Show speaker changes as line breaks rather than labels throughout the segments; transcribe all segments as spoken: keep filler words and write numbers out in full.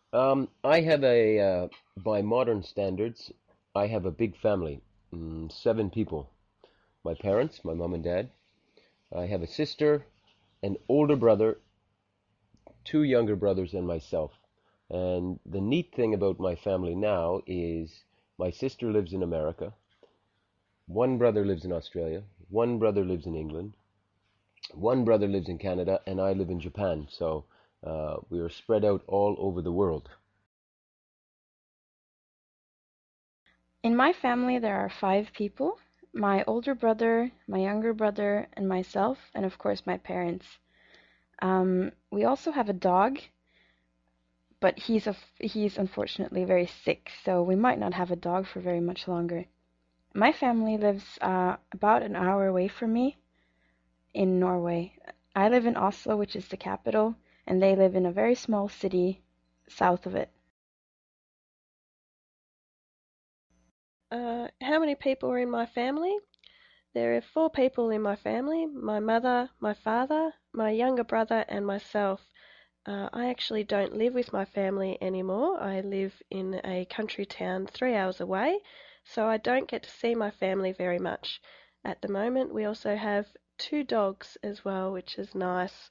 Um, I have a, uh, by modern standards, I have a big family, mm, seven people. My parents, my mom and dad. I have a sister, an older brother, two younger brothers, and myself. And the neat thing about my family now is my sister lives in America, one brother lives in Australia, one brother lives in England, one brother lives in Canada, and I live in Japan. So uh, we are spread out all over the world.
In my family, there are five people: my older brother, my younger brother, and myself, and of course, my parents. Um, we also have a dog, but he's a, he's unfortunately very sick, so we might not have a dog for very much longer. My family lives uh, about an hour away from me in Norway. I live in Oslo, which is the capital, and they live in a very small city south of it.
Uh, how many people are in my family? There are four people in my family: my mother, my father, my younger brother, and myself. Uh, I actually don't live with my family anymore. I live in a country town three hours away, so I don't get to see my family very much. At the moment, we also have two dogs as well, which is nice.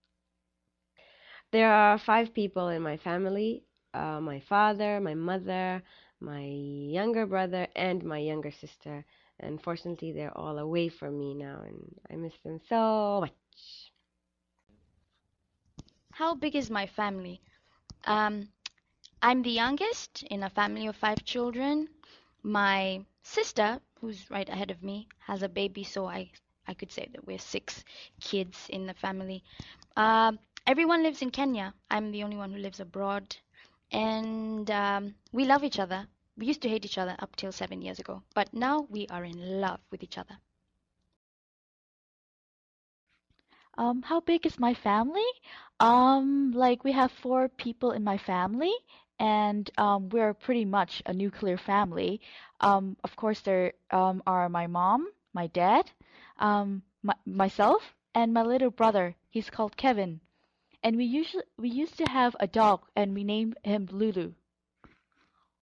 There are five people in my family, uh, my father, my mother, my younger brother, and my younger sister. Unfortunately, they're all away from me now, and I miss them so much.
How big is my family? Um, I'm the youngest in a family of five children. My sister, who's right ahead of me, has a baby, so I I could say that we're six kids in the family. Um, Everyone lives in Kenya. I'm the only one who lives abroad, and um, we love each other. We used to hate each other up till seven years ago, but now we are in love with each other.
Um, how big is my family? Um, like we have four people in my family, and um, we're pretty much a nuclear family. Um, of course, there um, are my mom, my dad, um, my, myself, and my little brother. He's called Kevin. And we usually we used to have a dog, and we named him Lulu.